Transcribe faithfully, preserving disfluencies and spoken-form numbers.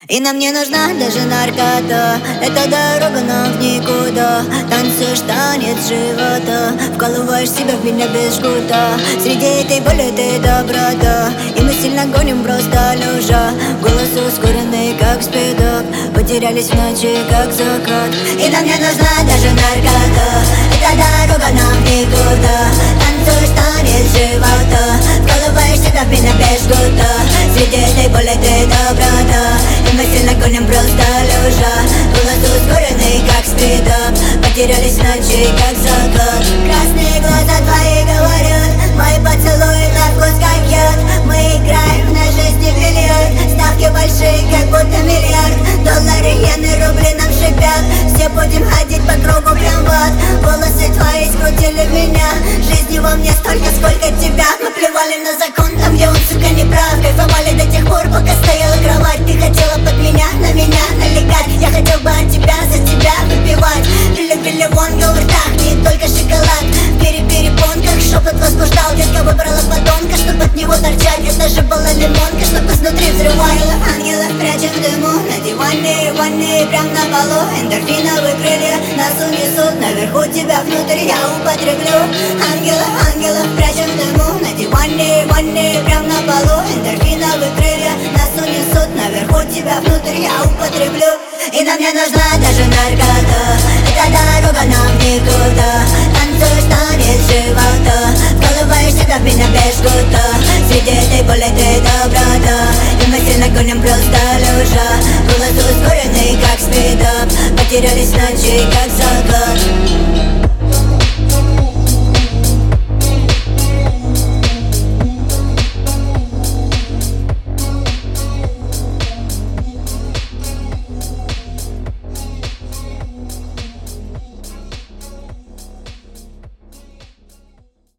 И нам не нужна даже наркота. Эта дорога нам в никуда. Танцуешь танец живота, вкалываешь себя в меня без жгута. Среди этой боли ты доброта. И мы сильно гоним просто лежа. Голос ускоренный как спидок. Потерялись в ночи как закат. И нам не нужна даже наркота. Эта дорога нам в никуда. Танцуешь танец живота, вкалываешь себя в меня без жгута. Среди этой боли ты доброта. И мы сильно гоним просто лежа. Голос ускоренный как спидок. Потерялись в ночи как закат. Красные глаза твои говорят, мои поцелуи на вкус как яд. Мы играем на жизни бильярд. Ставки большие, как будто миллиард. Доллары, иены, рубли нам шипят. Все будем ходить по кругу прям в ад. Волосы твои скрутили меня. Жизни во мне столько, сколько тебя. Мы плевали на закон там, где он, сука, не прав. Кайфовали до тех пор, пока стояла кровать. Ты хотела под меня, на меня налегать. Я хотел бы от тебя, за тебя выпивать. Пили-пили вонга в ртах, не только шоколад. Пери-перепон, как шепот возбуждал. Детка выбрала подонка, чтоб от него торчать. Это же была лимонка, чтоб изнутри взрывала. Ангелов прячем в дыму, на диване, ванне, прям на полу. Эндорфиновые крылья нас унесут. Наверху тебя внутри я употреблю. Ангелов, ангелов прячем в дыму, на диване, ванне, прям на полу. Эндорфиновые крылья нас унесут. Наверху тебя внутри я употреблю. И нам не нужна даже наркота. Эта дорога нам никуда. Танцуешь танец живота, вкалываешь себя в меня без жгута. Среди этой боли ты доброта. И мы сильно гоним просто лежа. Голос ускоренный как спидок. Потерялись в ночи как закат.